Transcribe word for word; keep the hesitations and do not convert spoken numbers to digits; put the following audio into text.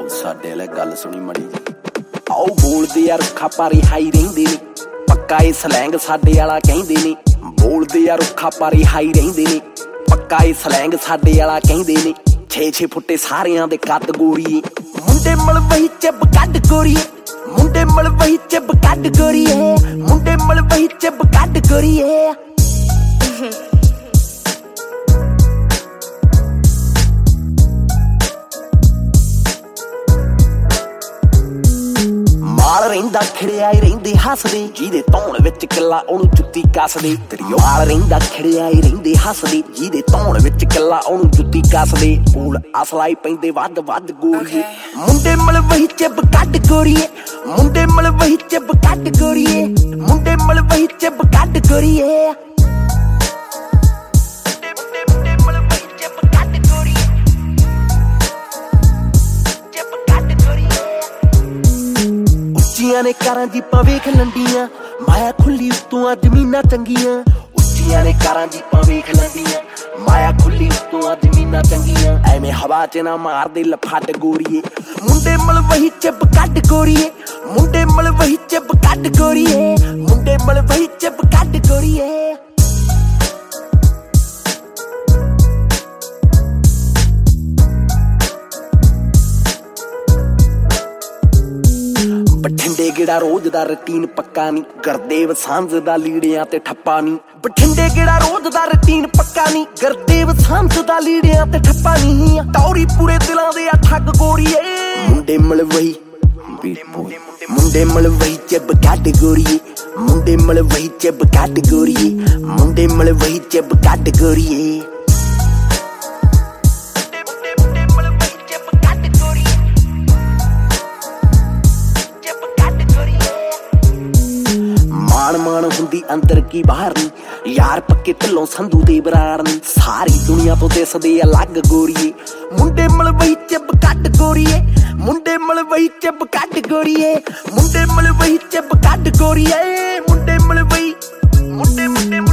साडे वाले गल सुनी मड़ी जी आओ बोलदे यार रुखा पारे हाई रहिंदे ने पक्का ए सलैंग साडे वाला कहिंदे ने बोलदे यार रुखा पारे हाई रहिंदे ने पक्का ए सलैंग साडे वाला कहिंदे ने छे छे फुट्टे सारियां दे कद गोरीए मुंडे मलवही चिब कड गोरीए मुंडे मलवही चिब कड गोरीए मुंडे मलवही चिब कड गोरीए माल रहिंदा खिड़िया ही रहिंदे हसदे जिहदे धौण विच किला ओनू जुत्ती कसदे तेरी माल रहिंदा खिड़िया ही रहिंदे हसदे जिहदे धौण विच किला ओनू जुत्ती कसदे कोल असलाई पैंदे वध वध गोरीए मुंडे मलवही चिब कड गोरीए मुंडे मलवही चिब कड गोरीए मुंडे मलवही चिब कड गोरीए ਉੱਚੀਆਂ ਨੇ ਕਾਰਾਂ ਜੀਪਾਂ ਵੇਖ ਲੰਡੀਆਂ ਮਾਇਆ ਖੁੱਲੀ ਉਤੋਂ ਆ ਜ਼ਮੀਨਾਂ ਚੰਗੀਆਂ ਉੱਚੀਆਂ ਨੇ ਕਾਰਾਂ ਜੀਪਾਂ ਵੇਖ ਲੰਡੀਆਂ ਮਾਇਆ ਖੁੱਲੀ ਉਤੋਂ ਆ ਜ਼ਮੀਨਾਂ ਚੰਗੀਆਂ ਐਵੇਂ ਹਵਾ 'ਚ ਨਾ ਮਾਰਦੇ ਲਫੱਡ ਗੋਰੀਏ ਮੁੰਡੇ ਮਲਵਹੀ ਚਿਬ ਕੱਢ ਗੋਰੀਏ ਮੁੰਡੇ ਮਲਵਹੀ ਚਿਬ ਕੱਢ ਗੋਰੀਏ ਮੁੰਡੇ ਮਲਵਹੀ ਚਿਬ ਕੱਢ ਗੋਰੀਏ बठिंडे गेड़ा रोज दा रूटीन पक्का नी गुरदेव सांझ दा लीड़ियां ते ठप्पा नी बठिंडे गेड़ा रोज दा रूटीन पक्का नी गुरदेव सांझ दा लीड़ियां ते ठप्पा नी टौरी पूरे दिलां दे आ ठग गोरीए मुंडे मलवही मुंडे मलवही चिब कड गोरीए मुंडे मलवही चिब कड गोरीए मुंडे मलवही चिब कड गोरीए मान मान हुंदी अंदर की बाहर नी यार पक्के ढिल्लों संधू दे बरार नी सारी दुनिया तो दिसदे अलग गोरीए मुंडे मलवही चिब कड गोरीए मुंडे मलवही चिब कड गोरीए मुंडे मलवही चिब कड गोरीए मुंडे मलवही मुंडे मुंडे